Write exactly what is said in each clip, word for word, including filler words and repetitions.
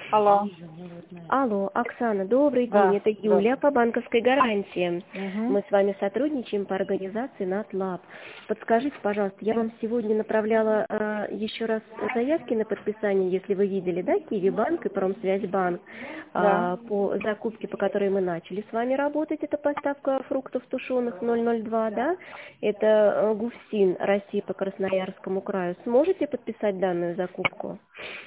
Алло. Алло, Оксана, добрый день. Да, Это да. Юлия по банковской гарантии. Угу. Мы с вами сотрудничаем по организации NatLab. Подскажите, пожалуйста, я вам сегодня направляла э, еще раз заявки на подписание, если вы видели, да, Киви-банк и Промсвязьбанк, Да. э, по закупке, по которой мы начали с вами работать. Это поставка фруктов тушеных ноль ноль два, да? Это э, Гуфсин, Россия по Красноярскому краю. Сможете подписать данную закупку?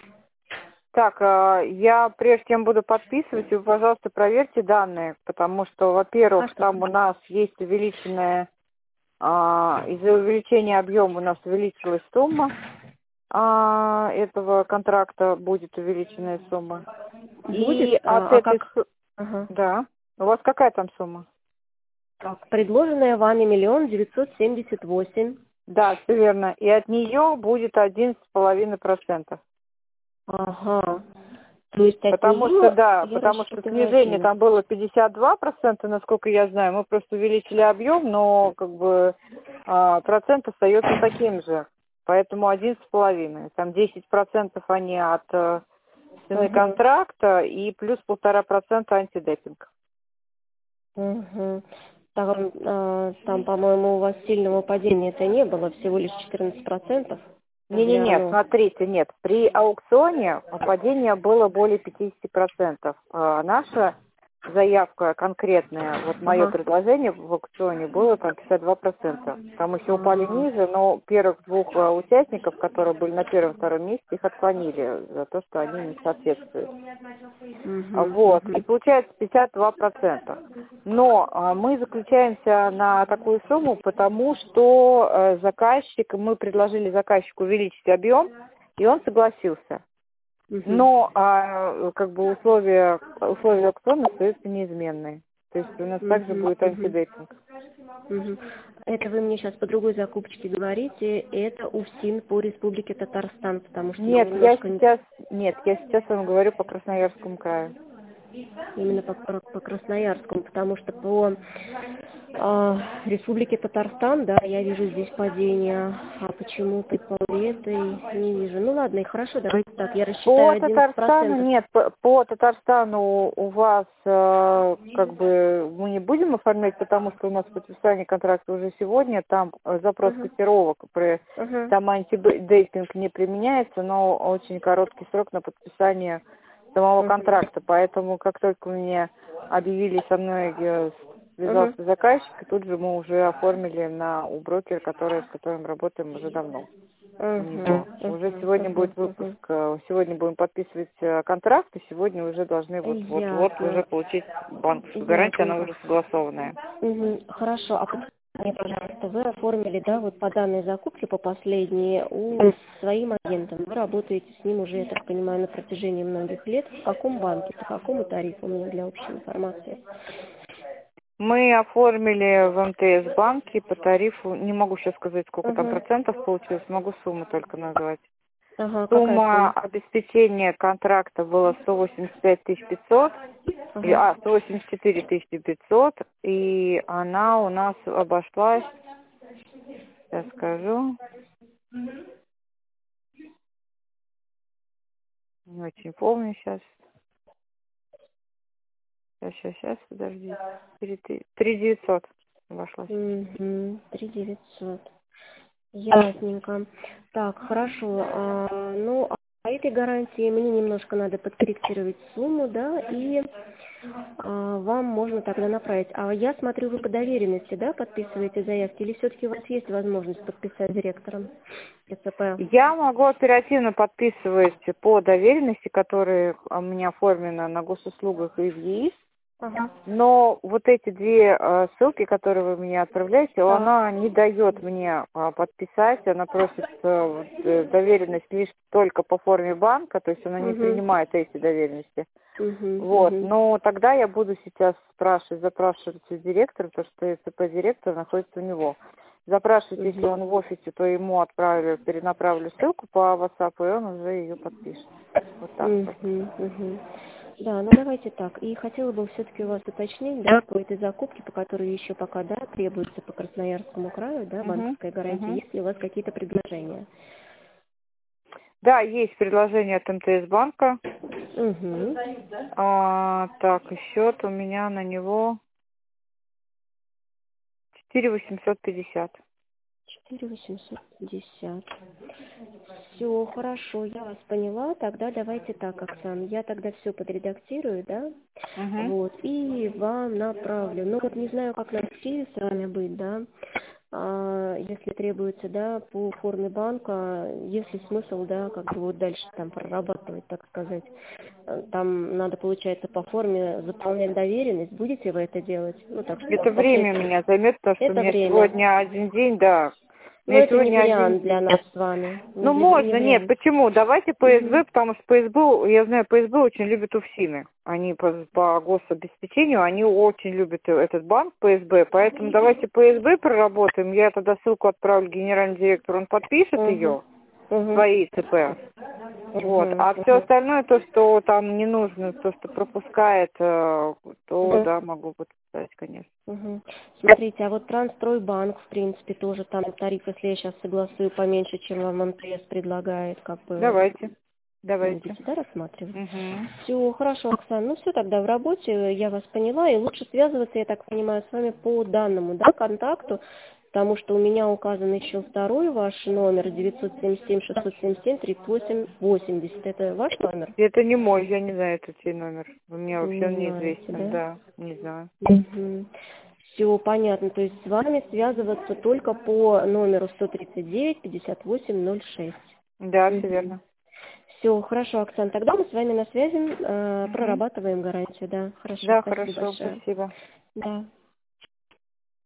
Так, э, я прежде чем буду подписывать, вы, пожалуйста, проверьте данные, потому что, А во-первых, что? там у нас есть увеличенная, а, из-за увеличения объема у нас увеличилась сумма а, этого контракта, будет увеличенная сумма. Будет? И от А, а этой, как? су- Ага. да, у вас какая там сумма? Так, предложенная вами миллион девятьсот семьдесят восемь. Да, все верно. И от нее будет одиннадцать с половиной процентов. Ага. То есть от Потому что, нее да, я потому что рассчитываю снижение одиннадцать. там было пятьдесят два процента, насколько я знаю. Мы просто увеличили объем, но как бы а, процент остается таким же. Поэтому одиннадцать с половиной. Там десять процентов они от э, цены Угу. контракта и плюс полтора процента антидепинг. Угу. Там, а, там, по-моему, у вас сильного падения-то не было, всего лишь четырнадцать процентов. Не-не-не, Гляну. смотрите, нет. При аукционе падение было более пятьдесят процентов. А наша заявка конкретная, вот мое Ага. предложение в аукционе было там пятьдесят два процента. Там еще упали ниже, но первых двух а, участников, которые были на первом и втором месте, их отклонили за то, что они не соответствуют. А Угу. Вот, и Угу. получается пятьдесят два процента. Но а, мы заключаемся на такую сумму, потому что э, заказчик, мы предложили заказчику увеличить объем, и он согласился. Угу. Но а, как бы условия, условия аукциона остаются неизменные. То есть у нас также Угу. будет Угу. антидемпинг. Мгм. Это вы мне сейчас по другой закупочке говорите, это УФСИН по Республике Татарстан, потому что я Нет, я немножко не- сейчас, нет, я сейчас вам говорю по Красноярскому краю. именно по, по- по Красноярскому, потому что по а, Республике Татарстан, да, я вижу здесь падение, а почему-то по этой не вижу. Ну ладно, и хорошо, давайте так, я рассчитаю По одиннадцать Татарстану процентов. нет, по, по Татарстану у вас э, как бы мы не будем оформлять, потому что у нас подписание контракта уже сегодня, там э, запрос Угу. котировок, при- Угу. там антидейтинг не применяется, но очень короткий срок на подписание самого Угу. контракта, поэтому как только мне объявили со мной, э, Угу. связался заказчик, и тут же мы уже оформили на у брокера, который, с которым работаем уже давно. У него. Угу. Уже Угу. сегодня будет Угу. выпуск. Угу. э, Сегодня будем подписывать э, контракт, и сегодня уже должны вот-вот-вот уже Ясно. получить банковскую гарантию, она Ясненько. уже согласованная. Мгм. Хорошо, а подскажите мне, пожалуйста, вы оформили, да, вот по данной закупке, по последней, у своим агентом. Вы работаете с ним уже, я так понимаю, на протяжении многих лет. В каком банке, по какому тарифу, мне для общей информации? Мы оформили в эм тэ эс банке по тарифу, не могу сейчас сказать, сколько там Угу. процентов получилось, могу сумму только назвать. Ага, какая Сумма сумма? обеспечения контракта была сто восемьдесят пять тысяч пятьсот, и- Ага. а, сто восемьдесят четыре тысячи пятьсот, и она у нас обошлась, сейчас скажу, не очень помню сейчас. Сейчас, сейчас, сейчас, подожди. Три девятьсот обошлось. Угу. Три девятьсот. Ясненько. Так, хорошо. А, ну, а по этой гарантии мне немножко надо подкорректировать сумму, да, и а, вам можно тогда направить. А я смотрю, вы по доверенности, да, подписываете заявки, или все-таки у вас есть возможность подписать директором ЭЦП? Я могу оперативно подписывать по доверенности, которая у меня оформлена на госуслугах и в ЕИС. Ага. Но вот эти две э, ссылки, которые вы мне отправляете, Так. она не дает мне э, подписать, она просит э, вот, э, доверенность лишь только по форме банка, то есть она не Угу. принимает эти доверенности. Угу. Вот, Угу. но тогда я буду сейчас спрашивать, запрашивать у директора, потому что ЭЦП-директор находится у него. Запрашивать, если Угу. он в офисе, то ему отправлю, перенаправлю ссылку по WhatsApp, и он уже ее подпишет. Вот так вот. Угу. Угу. Да, ну давайте так. И хотела бы все-таки у вас уточнить, да, по этой закупке, по которой еще пока, да, требуется по Красноярскому краю, да, Угу, банковская гарантия, угу. есть ли у вас какие-то предложения? Да, есть предложение от МТС банка. Угу. А, так, и счет у меня на него четыре восемьсот пятьдесят. четыре восемьсот пятьдесят. Все, хорошо, я вас поняла. Тогда давайте так, Оксана, я тогда все подредактирую, да? Угу. Вот, и вам направлю. Ну вот не знаю, как нам в Киеве с вами быть, да? А, если требуется, да, по форме банка, есть ли смысл, да, как бы вот дальше там прорабатывать, так сказать. Э, Там надо, получается, по форме заполнять доверенность. Будете вы это делать? Ну, так что Это время впоследствии. меня займет, потому что у Это меня время. сегодня один день, да. У Но меня это не сегодня один вариант для день. нас с вами. Не, Ну, ви- не можно, нет, вариант. почему? Давайте Мгм. ПСБ, потому что ПСБ, я знаю, ПСБ очень любит УФСИНы. Они по, по гособеспечению, они очень любят этот банк ПСБ, поэтому давайте ПСБ проработаем. Я тогда ссылку отправлю генеральному директору, он подпишет Мгм. ее, Мгм. свои ЦП. Вот. Мгм. А все Мгм. остальное, то, что там не нужно, то, что пропускает, э, то Мгм. да, могу подписать, конечно. Мгм. Смотрите, а вот Трансстройбанк, в принципе, тоже там тариф, если я сейчас согласую, поменьше, чем вам МТС предлагает, как бы Давайте, давайте. будете, да, рассматривать? Угу. Все, хорошо, Оксана, ну все тогда в работе, я вас поняла, и лучше связываться, я так понимаю, с вами по данному, да, контакту, потому что у меня указан еще второй ваш номер, девятьсот семьдесят семь шестьсот семьдесят семь тридцать восемь восемьдесят, это ваш номер? Это не мой, я не знаю этот чей номер. У меня вообще Не он знаете, неизвестен, да? да, не знаю. Все понятно. То есть с вами связываться только по номеру сто тридцать девять пятьдесят восемь ноль шесть. Да, все Угу. верно. Все, хорошо, Оксана. Тогда мы с вами на связи, э, Угу. прорабатываем гарантию, да. Хорошо, Да, спасибо хорошо, большое. спасибо. Да.